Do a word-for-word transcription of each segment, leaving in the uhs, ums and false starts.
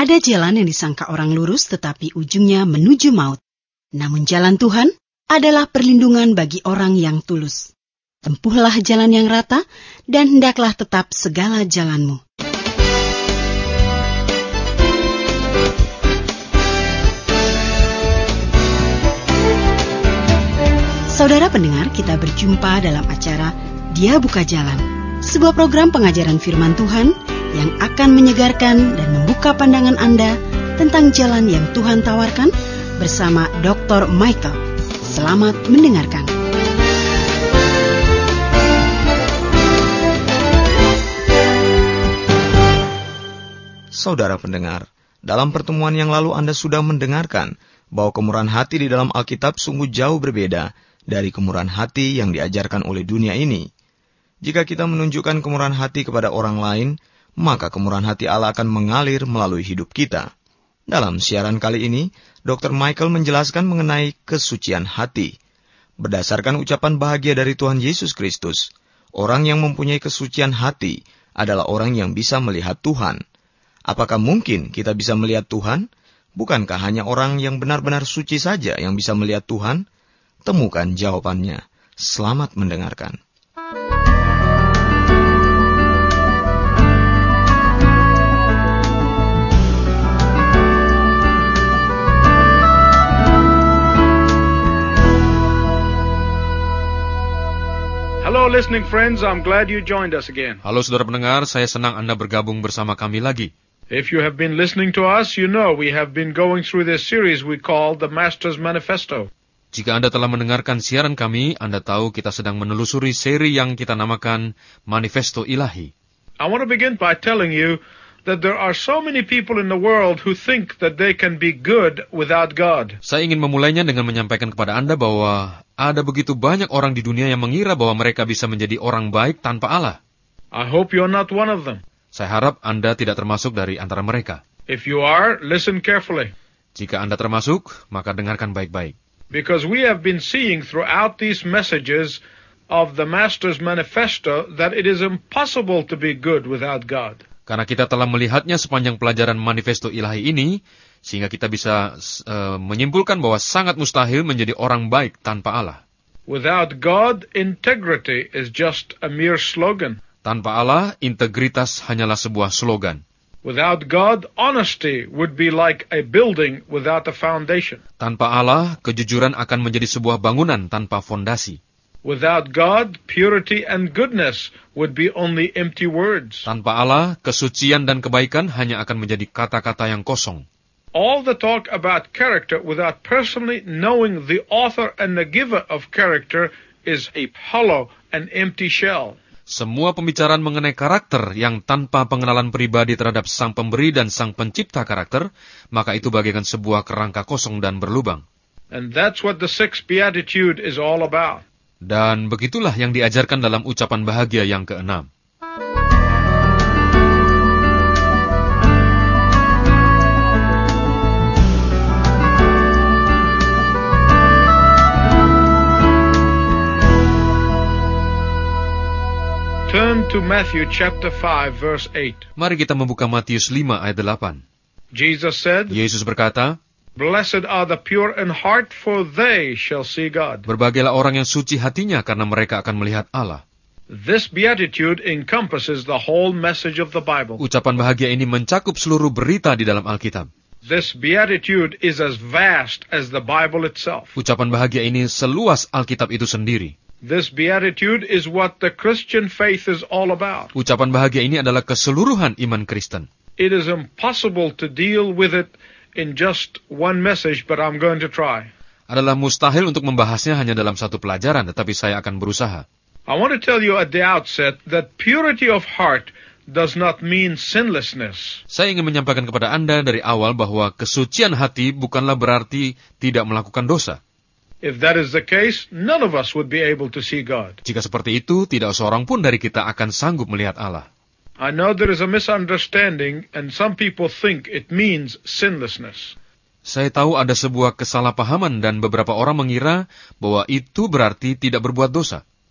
Ada jalan yang disangka orang lurus tetapi ujungnya menuju maut. Namun jalan Tuhan adalah perlindungan bagi orang yang tulus. Tempuhlah jalan yang rata dan hendaklah tetap segala jalanmu. Saudara pendengar, kita berjumpa dalam acara Dia Buka Jalan, sebuah program pengajaran firman Tuhan yang akan menyegarkan dan membuka pandangan Anda tentang jalan yang Tuhan tawarkan bersama doktor Michael. Selamat mendengarkan. Saudara pendengar, dalam pertemuan yang lalu Anda sudah mendengarkan bahwa kemurahan hati di dalam Alkitab sungguh jauh berbeda dari kemurahan hati yang diajarkan oleh dunia ini. Jika kita menunjukkan kemurahan hati kepada orang lain, maka kemurahan hati Allah akan mengalir melalui hidup kita. Dalam siaran kali ini, doktor Michael menjelaskan mengenai kesucian hati. Berdasarkan ucapan bahagia dari Tuhan Yesus Kristus, orang yang mempunyai kesucian hati adalah orang yang bisa melihat Tuhan. Apakah mungkin kita bisa melihat Tuhan? Bukankah hanya orang yang benar-benar suci saja yang bisa melihat Tuhan? Temukan jawabannya. Selamat mendengarkan. Hello listening friends, I'm glad you joined us again. Halo saudara pendengar, saya senang Anda bergabung bersama kami lagi. If you have been listening to us, you know we have been going through this series we call The Master's Manifesto. Jika Anda telah mendengarkan siaran kami, Anda tahu kita sedang menelusuri seri yang kita namakan Manifesto Ilahi. I want to begin by telling you that there are so many people in the world who think that they can be good without God. Saya ingin memulainya dengan menyampaikan kepada Anda bahwa ada begitu banyak orang di dunia yang mengira bahwa mereka bisa menjadi orang baik tanpa Allah. I hope you're not one of them. Saya harap Anda tidak termasuk dari antara mereka. If you are, listen carefully. Jika Anda termasuk, maka dengarkan baik-baik. Because we have been seeing throughout these messages of the Master's Manifesto that it is impossible to be good without God. Karena kita telah melihatnya sepanjang pelajaran Manifesto Ilahi ini, sehingga kita bisa uh, menyimpulkan bahwa sangat mustahil menjadi orang baik tanpa Allah. Without God, integrity is just a mere slogan. Tanpa Allah, integritas hanyalah sebuah slogan. Without God, honesty would be like a building without a foundation. Tanpa Allah, kejujuran akan menjadi sebuah bangunan tanpa fondasi. Without God, purity and goodness would be only empty words. Tanpa Allah, kesucian dan kebaikan hanya akan menjadi kata-kata yang kosong. All the talk about character without personally knowing the author and the giver of character is a hollow and empty shell. Semua pembicaraan mengenai karakter yang tanpa pengenalan pribadi terhadap sang pemberi dan sang pencipta karakter, maka itu bagaikan sebuah kerangka kosong dan berlubang. And that's what the sixth beatitude is all about. Dan begitulah yang diajarkan dalam ucapan bahagia yang keenam. Turn to Matthew chapter five verse eight. Mari kita membuka Matius lima ayat delapan. Jesus said, Yesus berkata, Blessed are the pure in heart, for they shall see God. Berbahagialah orang yang suci hatinya, karena mereka akan melihat Allah. This beatitude encompasses the whole message of the Bible. Ucapan bahagia ini mencakup seluruh berita di dalam Alkitab. This beatitude is as vast as the Bible itself. Ucapan bahagia ini seluas Alkitab itu sendiri. This beatitude is what the Christian faith is all about. Ucapan bahagia ini adalah keseluruhan iman Kristen. It is impossible to deal with it in just one message, but I'm going to try. Adalah mustahil untuk membahasnya hanya dalam satu pelajaran, tetapi saya akan berusaha. I want to tell you at the outset that purity of heart does not mean sinlessness. Saya ingin menyampaikan kepada Anda dari awal bahwa kesucian hati bukanlah berarti tidak melakukan dosa. If that is the case, none of us would be able to see God. Jika seperti itu, tidak seorang pun dari kita akan sanggup melihat Allah. I know there is a misunderstanding, and some people think it means sinlessness. Saya tahu ada sebuah kesalahpahaman dan beberapa orang mengira bahwa itu berarti tidak berbuat dosa.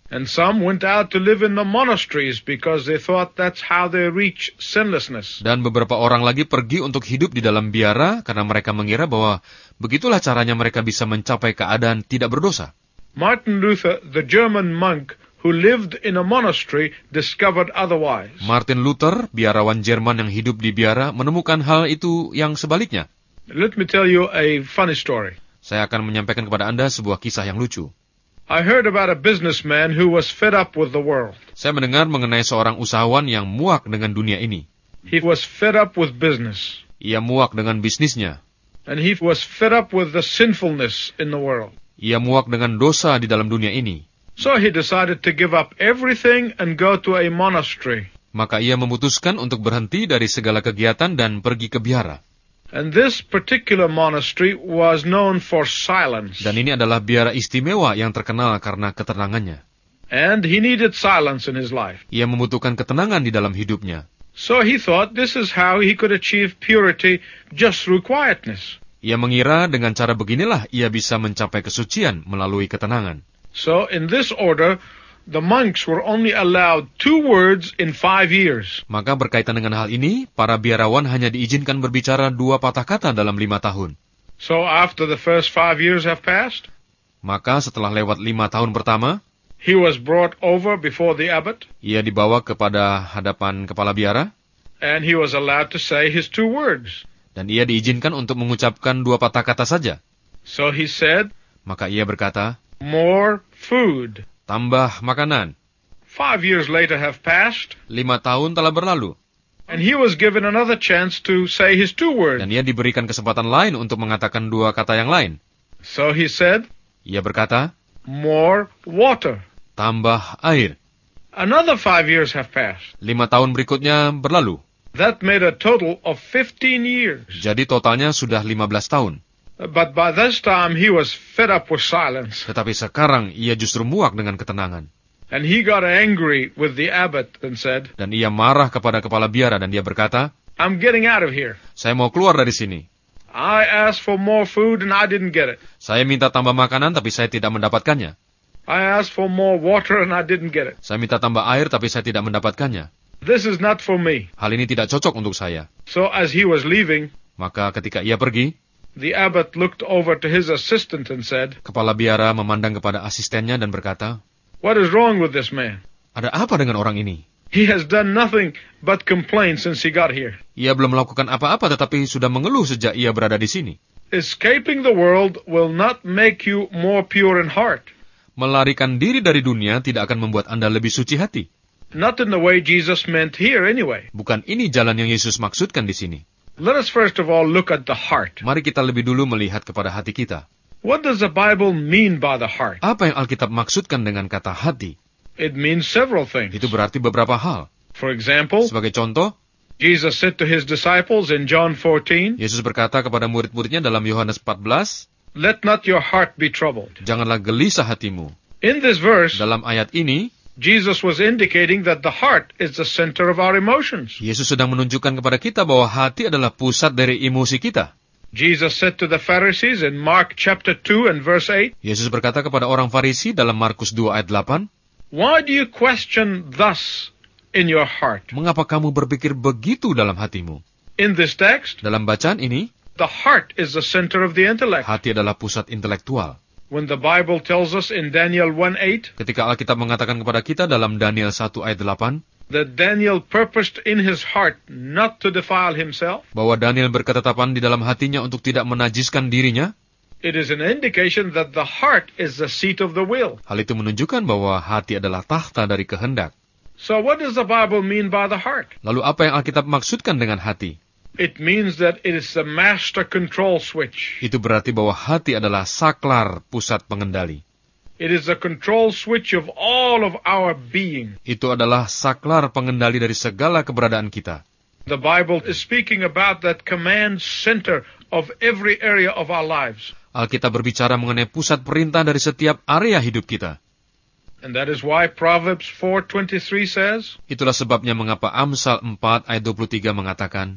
And some went out to live in the monasteries because they thought that's how they reach sinlessness. Dan beberapa orang lagi pergi untuk hidup di dalam biara karena mereka mengira bahwa begitulah caranya mereka bisa mencapai keadaan tidak berdosa. Martin Luther, the German monk who lived in a monastery, discovered otherwise. Martin Luther, biarawan Jerman yang hidup di biara, menemukan hal itu yang sebaliknya. Let me tell you a funny story. Saya akan menyampaikan kepada Anda sebuah kisah yang lucu. I heard about a businessman who was fed up with the world. Saya mendengar mengenai seorang usahawan yang muak dengan dunia ini. He was fed up with business. Ia muak dengan bisnisnya. And he was fed up with the sinfulness in the world. Ia muak dengan dosa di dalam dunia ini. So he decided to give up everything and go to a monastery. Maka ia memutuskan untuk berhenti dari segala kegiatan dan pergi ke biara. And this particular monastery was known for silence. Dan ini adalah biara istimewa yang terkenal karena ketenangannya. And he needed silence in his life. Ia membutuhkan ketenangan di dalam hidupnya. So he thought this is how he could achieve purity just through quietness. Ia mengira dengan cara beginilah ia bisa mencapai kesucian melalui ketenangan. So in this order, the monks were only allowed two words in five years. Maka berkaitan dengan hal ini, para biarawan hanya diizinkan berbicara dua patah kata dalam lima tahun. So after the first five years have passed, maka setelah lewat lima tahun pertama, he was brought over before the abbot. Ia dibawa kepada hadapan kepala biara. And he was allowed to say his two words. Dan ia diizinkan untuk mengucapkan dua patah kata saja. So he said, maka ia berkata, more food. Tambah makanan. Five years later have passed. Lima tahun telah berlalu. And he was given another chance to say his two words. Dan ia diberikan kesempatan lain untuk mengatakan dua kata yang lain. So he said, ia berkata, more water. Tambah air. Another five years have passed. Lima tahun berikutnya berlalu. That made a total of fifteen years. Jadi totalnya sudah lima belas tahun. But by this time he was fed up with silence. Tetapi sekarang ia justru muak dengan ketenangan. And he got angry with the abbot and said, dan ia marah kepada kepala biara dan dia berkata, I'm getting out of here. Saya mau keluar dari sini. I asked for more food and I didn't get it. Saya minta tambah makanan tapi saya tidak mendapatkannya. I asked for more water and I didn't get it. Saya minta tambah air tapi saya tidak mendapatkannya. This is not for me. Hal ini tidak cocok untuk saya. So as he was leaving, maka ketika ia pergi, the abbot looked over to his assistant and said, kepala biara memandang kepada asistennya dan berkata, what is wrong with this man? Ada apa dengan orang ini? He has done nothing but complain since he got here. Ia belum melakukan apa-apa tetapi sudah mengeluh sejak ia berada di sini. Escaping the world will not make you more pure in heart. Melarikan diri dari dunia tidak akan membuat Anda lebih suci hati. Not in the way Jesus meant here anyway. Bukan ini jalan yang Yesus maksudkan di sini. Let us first of all look at the heart. Mari kita lebih dulu melihat kepada hati kita. What does the Bible mean by the heart? Apa yang Alkitab maksudkan dengan kata hati? It means several things. Itu berarti beberapa hal. For example, sebagai contoh, Jesus said to his disciples in John fourteen, Yesus berkata kepada murid-muridnya dalam Yohanes empat belas, let not your heart be troubled. Janganlah gelisah hatimu. In this verse, dalam ayat ini, Jesus was indicating that the heart is the center of our emotions. Yesus sedang menunjukkan kepada kita bahwa hati adalah pusat dari emosi kita. Jesus said to the Pharisees in Mark chapter two and verse eight, Yesus berkata kepada orang Farisi dalam Markus dua ayat delapan, why do you question thus in your heart? Mengapa kamu berpikir begitu dalam hatimu? In this text, dalam bacaan ini, the heart is the center of the intellect. Hati adalah pusat intelektual. When the Bible tells us in Daniel one eight, ketika Alkitab mengatakan kepada kita dalam Daniel satu ayat delapan, that Daniel purposed in his heart not to defile himself, bahwa Daniel berketetapan di dalam hatinya untuk tidak menajiskan dirinya, it is an indication that the heart is the seat of the will. Hal itu menunjukkan bahwa hati adalah tahta dari kehendak. So what does the Bible mean by the heart? Lalu apa yang Alkitab maksudkan dengan hati? It means that it is the master control switch. Itu berarti bahwa hati adalah saklar pusat pengendali. It is the control switch of all of our being. Itu adalah saklar pengendali dari segala keberadaan kita. The Bible is speaking about that command center of every area of our lives. Alkitab berbicara mengenai pusat perintah dari setiap area hidup kita. And that is why Proverbs four twenty-three says, itulah sebabnya mengapa Amsal empat ayat dua puluh tiga mengatakan,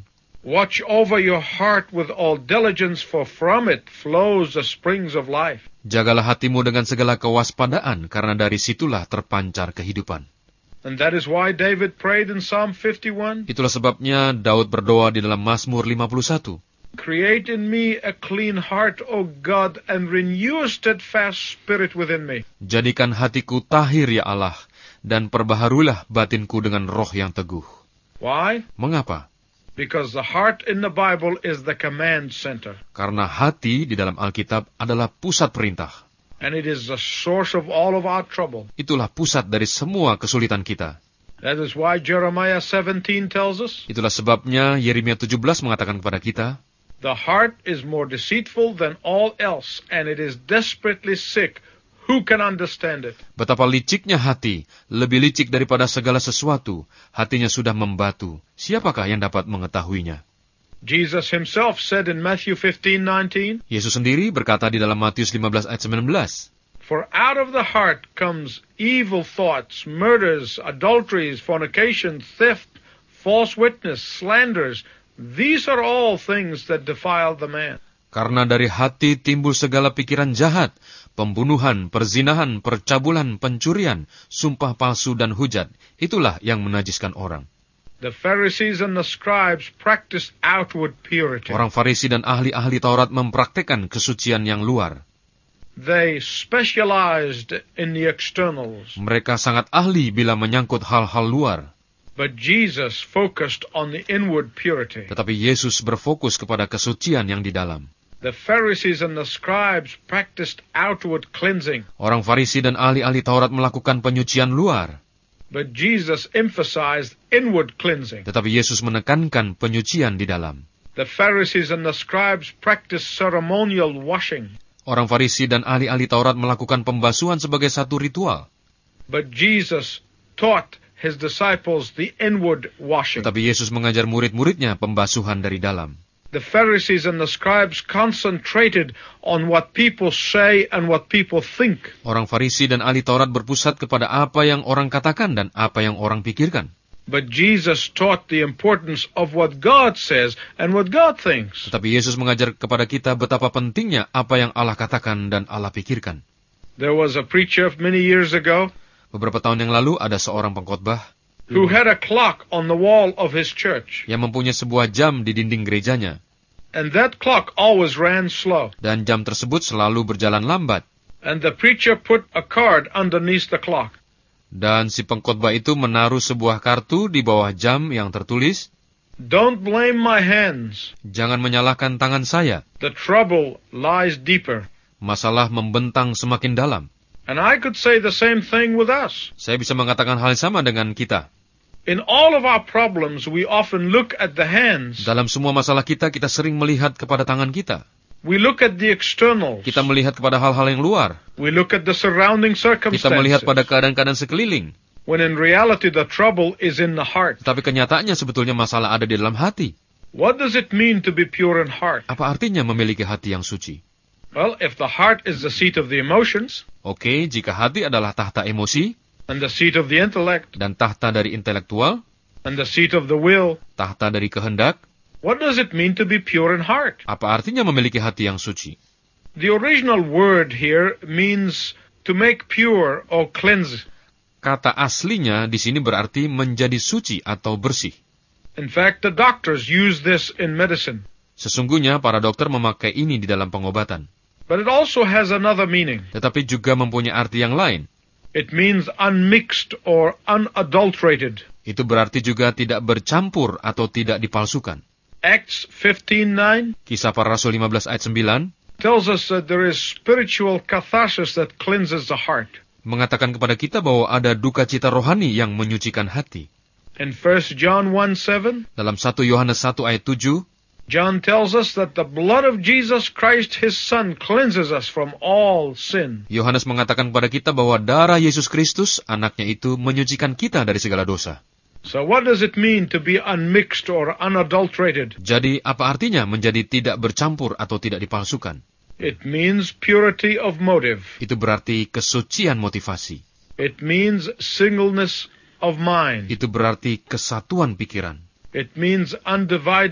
Watch over your heart with all diligence, for from it flows the springs of life. Jagalah hatimu dengan segala kewaspadaan, karena dari situlah terpancar kehidupan. And that is why David prayed in Psalm fifty-one. Itulah sebabnya Daud berdoa di dalam Mazmur lima puluh satu. Create in me a clean heart, O God, and renew a steadfast spirit within me. Jadikan hatiku tahir, ya Allah, dan perbaharuilah batinku dengan roh yang teguh. Why? Mengapa? Because the heart in the Bible is the command center. Karena hati di dalam Alkitab adalah pusat perintah. And it is the source of all of our trouble. Itulah pusat dari semua kesulitan kita. That is why Jeremiah seventeen tells us, Itulah sebabnya Yeremia tujuh belas mengatakan kepada kita, the heart is more deceitful than all else, and it is desperately sick. Who can understand it? betapa liciknya hati, lebih licik daripada segala sesuatu. Hatinya sudah membatu. Siapakah yang dapat mengetahuinya? Jesus himself said in Matthew fifteen nineteen, Yesus sendiri berkata di dalam Matius lima belas ayat sembilan belas, for out of the heart comes evil thoughts, murders, adulteries, fornication, theft, false witness, slanders. These are all things that defile the man. Karena dari hati timbul segala pikiran jahat, pembunuhan, perzinahan, percabulan, pencurian, sumpah palsu dan hujat. Itulah yang menajiskan orang. The Pharisees and the scribes practiced outward purity. Orang Farisi dan ahli-ahli Taurat mempraktekkan kesucian yang luar. They specialized in the externals. Mereka sangat ahli bila menyangkut hal-hal luar. But Jesus focused on the inward purity. Tetapi Yesus berfokus kepada kesucian yang di dalam. The Pharisees and the scribes practiced outward cleansing. Orang Farisi dan ahli-ahli Taurat melakukan penyucian luar. But Jesus emphasized inward cleansing. Tetapi Yesus menekankan penyucian di dalam. The Pharisees and the scribes practiced ceremonial washing. Orang Farisi dan ahli-ahli Taurat melakukan pembasuhan sebagai satu ritual. But Jesus taught his disciples the inward washing. Tetapi Yesus mengajar murid-muridnya pembasuhan dari dalam. The Pharisees and the scribes concentrated on what people say and what people think. Orang Farisi dan ahli Taurat berpusat kepada apa yang orang katakan dan apa yang orang pikirkan. But Jesus taught the importance of what God says and what God thinks. Tetapi Yesus mengajar kepada kita betapa pentingnya apa yang Allah katakan dan Allah pikirkan. There was a preacher many years ago Beberapa tahun yang lalu ada seorang pengkhotbah who had a clock on the wall of his church. yang mempunyai sebuah jam di dinding gerejanya. And that clock always ran slow. Dan jam tersebut selalu berjalan lambat. And the preacher put a card underneath the clock. Dan si pengkhotbah itu menaruh sebuah kartu di bawah jam yang tertulis, Don't blame my hands. jangan menyalahkan tangan saya. The trouble lies deeper. Masalah membentang semakin dalam. And I could say the same thing with us. Saya bisa mengatakan hal yang sama dengan kita. In all of our problems, we often look at the hands. Dalam semua masalah kita, kita sering melihat kepada tangan kita. We look at the externals. Kita melihat kepada hal-hal yang luar. We look at the surrounding circumstances. Kita melihat pada keadaan-keadaan sekeliling. When in reality, the trouble is in the heart. Tetapi kenyataannya sebetulnya masalah ada di dalam hati. What does it mean to be pure in heart? Apa artinya memiliki hati yang suci? Well, if the heart is the seat of the emotions, Oke, jika hati adalah tahta emosi, and the seat of the intellect, dan tahta dari intelektual, and the seat of the will, tahta dari kehendak, what does it mean to be pure in heart? apa artinya memiliki hati yang suci? The original word here means to make pure or cleanse. Kata aslinya di sini berarti menjadi suci atau bersih. In fact, the doctors use this in medicine. Sesungguhnya para dokter memakai ini di dalam pengobatan. But it also has another meaning. Tetapi juga mempunyai arti yang lain. It means unmixed or unadulterated. Itu berarti juga tidak bercampur atau tidak dipalsukan. Acts fifteen nine Kisah para Rasul lima belas ayat sembilan tells us that there is spiritual catharsis that cleanses the heart. mengatakan kepada kita bahwa ada duka cita rohani yang menyucikan hati. In First John one seven, Dalam satu Yohanes satu ayat tujuh, John tells us that the blood of Jesus Christ, his Son, cleanses us from all sin. Yohanes mengatakan kepada kita bahwa darah Yesus Kristus, anaknya itu, menyucikan kita dari segala dosa. So what does it mean to be unmixed or unadulterated? Jadi, apa artinya menjadi tidak bercampur atau tidak dipalsukan? It means purity of motive. Itu berarti kesucian motivasi. It means singleness of mind. Itu berarti kesatuan pikiran. It means undivided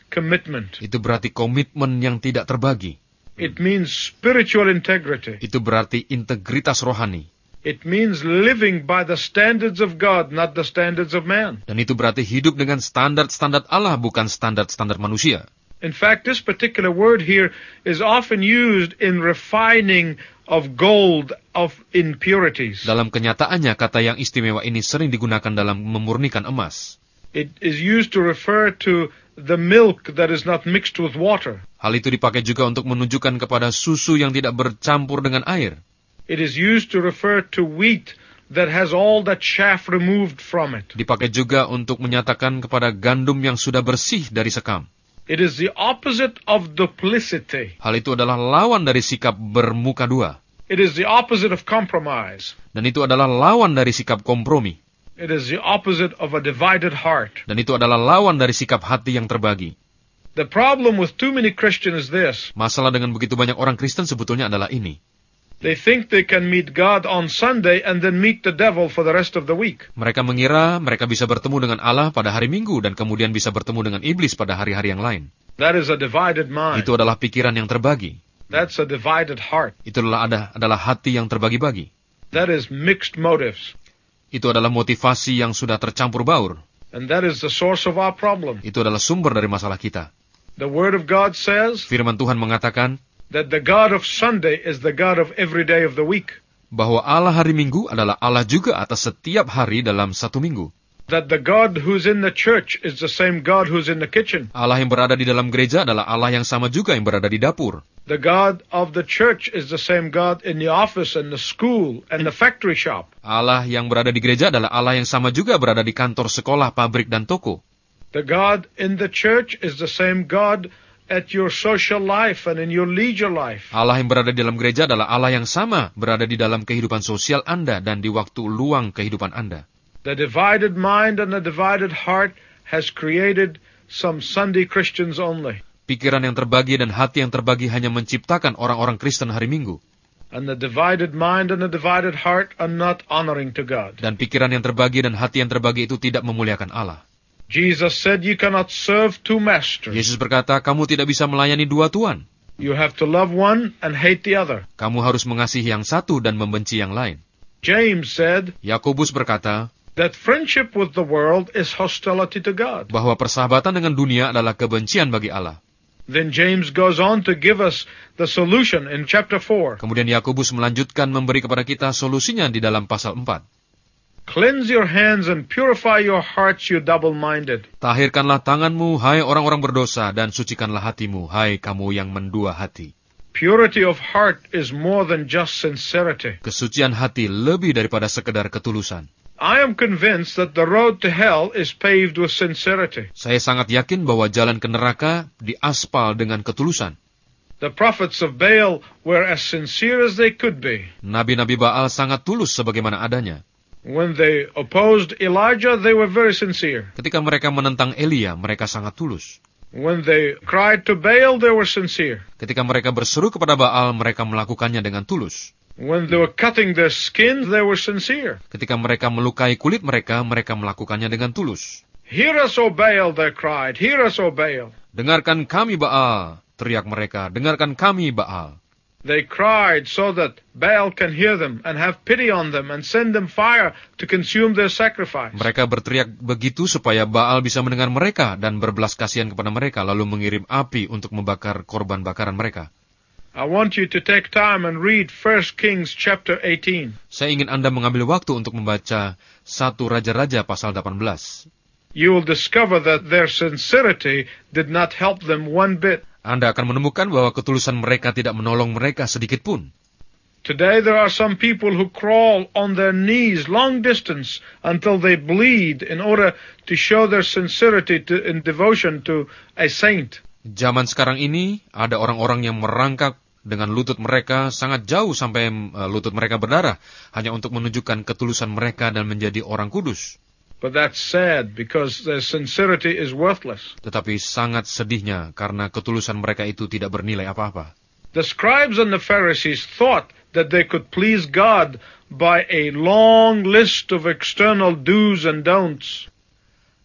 commitment. Itu berarti komitmen yang tidak terbagi. It means spiritual integrity. Itu berarti integritas rohani. It means living by the standards of God, not the standards of man. Dan itu berarti hidup dengan standar-standar Allah, bukan standar-standar manusia. In fact, this particular word here is often used in refining of gold of impurities. Dalam kenyataannya, kata yang istimewa ini sering digunakan dalam memurnikan emas. It is used to refer to the milk that is not mixed with water. Hal itu dipakai juga untuk menunjukkan kepada susu yang tidak bercampur dengan air. It is used to refer to wheat that has all that chaff removed from it. Dipakai juga untuk menyatakan kepada gandum yang sudah bersih dari sekam. It is the opposite of duplicity. Hal itu adalah lawan dari sikap bermuka dua. It is the opposite of compromise. Dan itu adalah lawan dari sikap kompromi. It is the opposite of a divided heart. Dan itu adalah lawan dari sikap hati yang terbagi. The problem with too many Christians is this. Masalah dengan begitu banyak orang Kristen sebetulnya adalah ini. They think they can meet God on Sunday and then meet the devil for the rest of the week. Mereka mengira mereka bisa bertemu dengan Allah pada hari Minggu dan kemudian bisa bertemu dengan iblis pada hari-hari yang lain. That is a divided mind. Itu adalah pikiran yang terbagi. That's a divided heart. Itu adalah ada, adalah hati yang terbagi-bagi. That is mixed motives. Itu adalah motivasi yang sudah tercampur baur. And that is the source of our problem. Itu adalah sumber dari masalah kita. The Word of God says Firman Tuhan mengatakan that the God of Sunday is the God of every day of the week. Bahwa Allah hari Minggu adalah Allah juga atas setiap hari dalam satu minggu. That the God who's in the church is the same God who's in the kitchen. Allah yang berada di dalam gereja adalah Allah yang sama juga yang berada di dapur. The God of the church is the same God in the office and the school and the factory shop. Allah yang berada di gereja adalah Allah yang sama juga berada di kantor, sekolah, pabrik, dan toko. The God in the church is the same God at your social life and in your leisure life. Allah yang berada di dalam gereja adalah Allah yang sama berada di dalam kehidupan sosial Anda dan di waktu luang kehidupan Anda. The divided mind and the divided heart has created some Sunday Christians only. Pikiran yang terbagi dan hati yang terbagi hanya menciptakan orang-orang Kristen hari Minggu. And the divided mind and the divided heart are not honoring to God. Dan pikiran yang terbagi dan hati yang terbagi itu tidak memuliakan Allah. Jesus said you cannot serve two masters. Yesus berkata, kamu tidak bisa melayani dua tuan. You have to love one and hate the other. Kamu harus mengasihi yang satu dan membenci yang lain. James said Yakobus berkata that friendship with the world is hostility to God. Bahwa persahabatan dengan dunia adalah kebencian bagi Allah. Then James goes on to give us the solution in chapter four. Kemudian Yakobus melanjutkan memberi kepada kita solusinya di dalam pasal empat. Cleanse your hands and purify your hearts, you double-minded. Tahirkanlah tanganmu, hai orang-orang berdosa, dan sucikanlah hatimu, hai kamu yang mendua hati. Purity of heart is more than just sincerity. Kesucian hati lebih daripada sekedar ketulusan. I am convinced that the road to hell is paved with sincerity. Saya sangat yakin bahwa jalan ke neraka diaspal dengan ketulusan. The prophets of Baal were as sincere as they could be. Nabi-nabi Baal sangat tulus sebagaimana adanya. When they opposed Elijah, they were very sincere. Ketika mereka menentang Elia, mereka sangat tulus. When they cried to Baal, they were sincere. Ketika mereka berseru kepada Baal, mereka melakukannya dengan tulus. When they were cutting their skins, they were sincere. Ketika mereka melukai kulit mereka, mereka melakukannya dengan tulus. Hear us, O Baal, they cried. Hear us, O Baal. Dengarkan kami, Baal, teriak mereka. Dengarkan kami, Baal. They cried so that Baal can hear them and have pity on them and send them fire to consume their sacrifice. Mereka berteriak begitu supaya Baal bisa mendengar mereka dan berbelas kasihan kepada mereka, lalu mengirim api untuk membakar korban bakaran mereka. I want you to take time and read First Kings chapter eighteen. Saya ingin Anda mengambil waktu untuk membaca satu Raja-Raja pasal delapan belas. You will discover that their sincerity did not help them one bit. Anda akan menemukan bahwa ketulusan mereka tidak menolong mereka sedikit pun. Today there are some people who crawl on their knees long distance until they bleed in order to show their sincerity to, in devotion to a saint. Zaman sekarang ini ada orang-orang yang merangkak dengan lutut mereka sangat jauh sampai uh, lutut mereka berdarah hanya untuk menunjukkan ketulusan mereka dan menjadi orang kudus. But that's sad because their sincerity is worthless. Tetapi sangat sedihnya karena ketulusan mereka itu tidak bernilai apa-apa. The scribes and the Pharisees thought that they could please God by a long list of external do's and don'ts.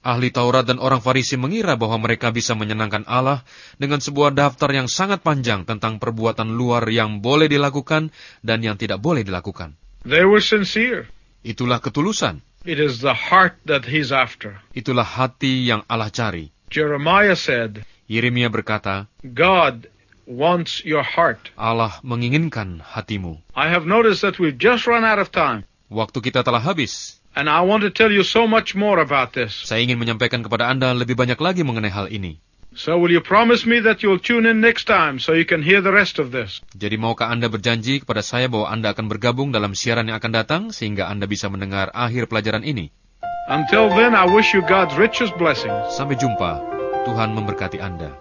Ahli Taurat dan orang Farisi mengira bahwa mereka bisa menyenangkan Allah dengan sebuah daftar yang sangat panjang tentang perbuatan luar yang boleh dilakukan dan yang tidak boleh dilakukan. They were sincere. Itulah ketulusan. It is the heart that he's after. Itulah hati yang Allah cari. Jeremiah said, Yeremia berkata, God wants your heart. Allah menginginkan hatimu. I have noticed that we've just run out of time. Waktu kita telah habis. And I want to tell you so much more about this. Saya ingin menyampaikan kepada Anda lebih banyak lagi mengenai hal ini. So will you promise me that you'll tune in next time so you can hear the rest of this? Jadi maukah Anda berjanji kepada saya bahwa Anda akan bergabung dalam siaran yang akan datang sehingga Anda bisa mendengar akhir pelajaran ini? Until then, I wish you God's richest blessings. Sampai jumpa. Tuhan memberkati Anda.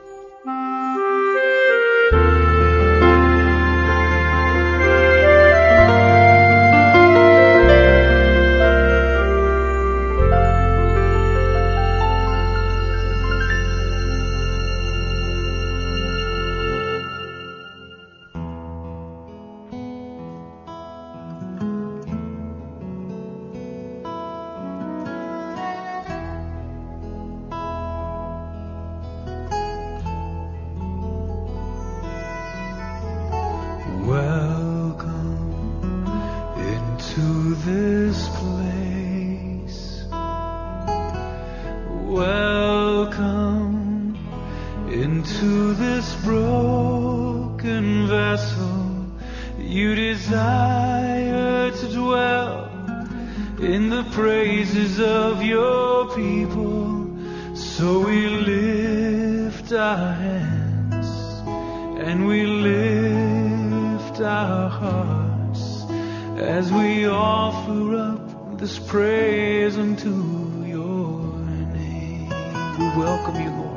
Welcome into this broken vessel. You desire to dwell in the praises of your people. So we lift our hands and we lift our hearts as we offer up this praise unto your name. We welcome you, Lord.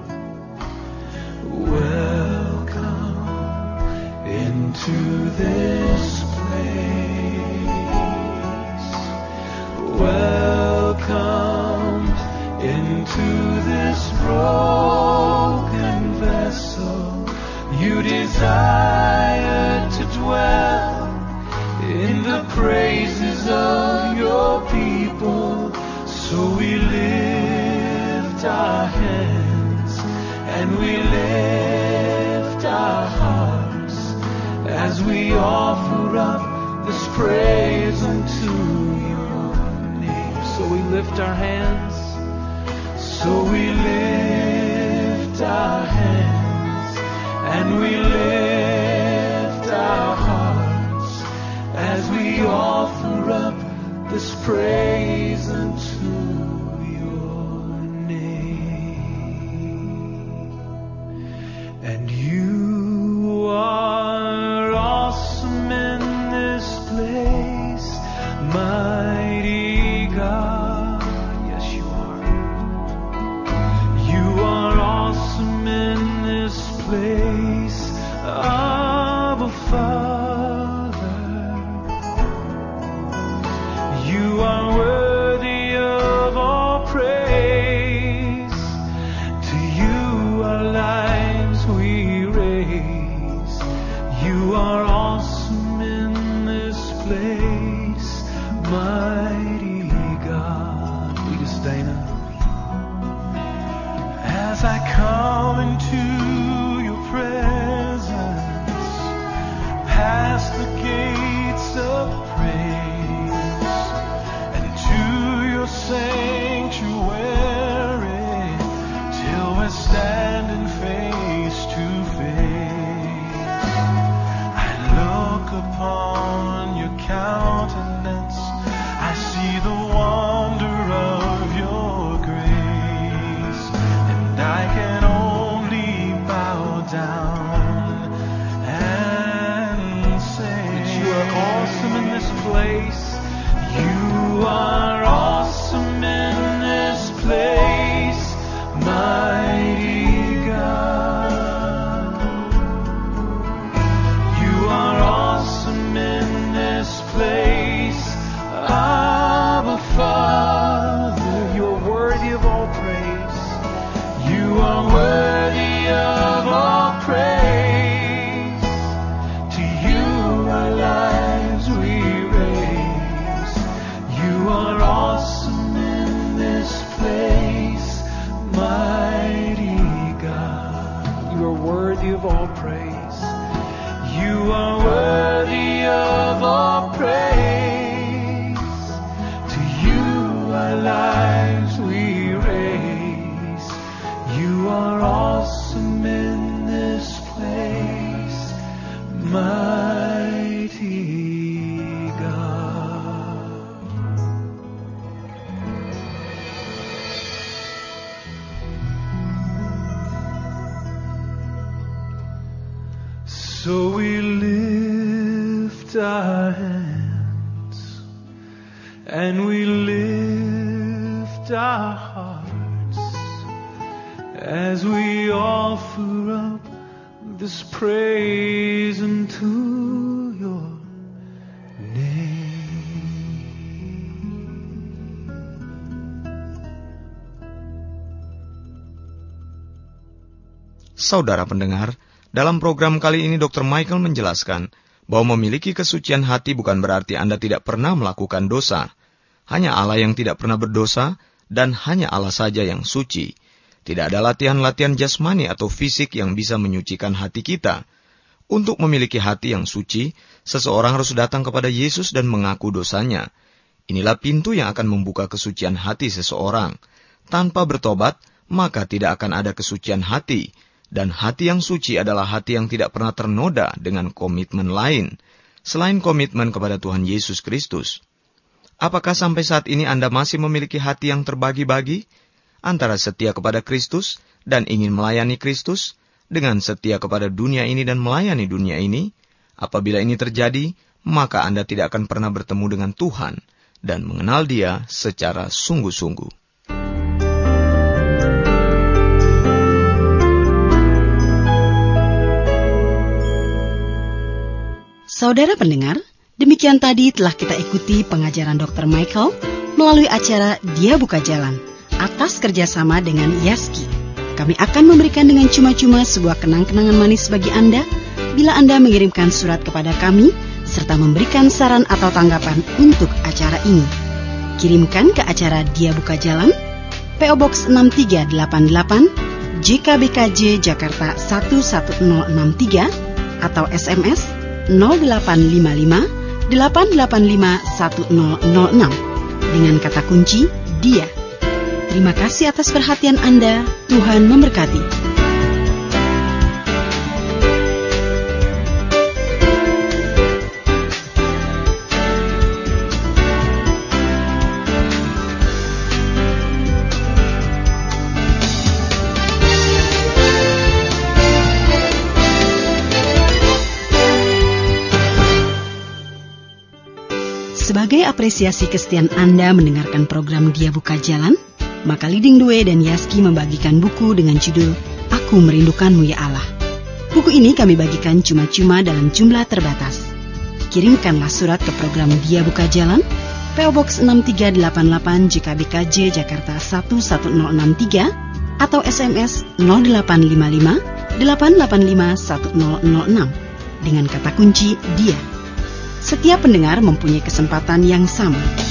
Welcome into this place. Welcome into this broken vessel. You desire to dwell in the praises of your people. So we lift our hands and we lift our hearts as we offer up this praise unto your name. So we lift our hands, so we lift our hands and we lift our hearts as we offer up this praise unto your name. And you are awesome in this place, mighty God. Yes, you are. You are awesome in this place, Abba Father. You are worthy of all praise. To you our lives we raise. You are awesome in this place, mighty God. Lead us, Dana. As I come into your presence, past the gates of praise, and to your sanctuary, till we're standing face to face. I look upon your countenance, I see the wonder of your grace, and I can only bow down and say that you are awesome in this place. You are awesome in this place, mighty God. You are awesome in this place, Abba Father. You're worthy of all praise. You are worthy of all praise. worthy of all praise. You are worthy of all praise. To you our lives we raise. You are awesome in this place, mighty God. So we lift our hands and we lift our hearts as we offer up this praise unto your name. Saudara pendengar, dalam program kali ini dokter Michael menjelaskan bahwa memiliki kesucian hati bukan berarti Anda tidak pernah melakukan dosa. Hanya Allah yang tidak pernah berdosa dan hanya Allah saja yang suci. Tidak ada latihan-latihan jasmani atau fisik yang bisa menyucikan hati kita. Untuk memiliki hati yang suci, seseorang harus datang kepada Yesus dan mengaku dosanya. Inilah pintu yang akan membuka kesucian hati seseorang. Tanpa bertobat, maka tidak akan ada kesucian hati. Dan hati yang suci adalah hati yang tidak pernah ternoda dengan komitmen lain, selain komitmen kepada Tuhan Yesus Kristus. Apakah sampai saat ini Anda masih memiliki hati yang terbagi-bagi? Antara setia kepada Kristus dan ingin melayani Kristus, dengan setia kepada dunia ini dan melayani dunia ini? Apabila ini terjadi, maka Anda tidak akan pernah bertemu dengan Tuhan dan mengenal Dia secara sungguh-sungguh. Saudara pendengar, demikian tadi telah kita ikuti pengajaran dokter Michael melalui acara Dia Buka Jalan atas kerjasama dengan Yaski. Kami akan memberikan dengan cuma-cuma sebuah kenang-kenangan manis bagi Anda bila Anda mengirimkan surat kepada kami serta memberikan saran atau tanggapan untuk acara ini. Kirimkan ke acara Dia Buka Jalan, P O Box enam tiga delapan delapan, J K B K J Jakarta satu satu nol enam tiga atau S M S nol delapan lima lima delapan delapan lima satu nol nol enam dengan kata kunci Dia. Terima kasih atas perhatian Anda. Tuhan memberkati. Sebagai apresiasi kesetiaan Anda mendengarkan program Dia Buka Jalan, maka Leading the Way dan Yaski membagikan buku dengan judul Aku Merindukanmu Ya Allah. Buku ini kami bagikan cuma-cuma dalam jumlah terbatas. Kirimkanlah surat ke program Dia Buka Jalan, P O Box enam tiga delapan delapan J K B K J Jakarta satu satu nol enam tiga atau S M S nol delapan lima lima delapan delapan lima satu nol nol enam dengan kata kunci Dia. Setiap pendengar mempunyai kesempatan yang sama.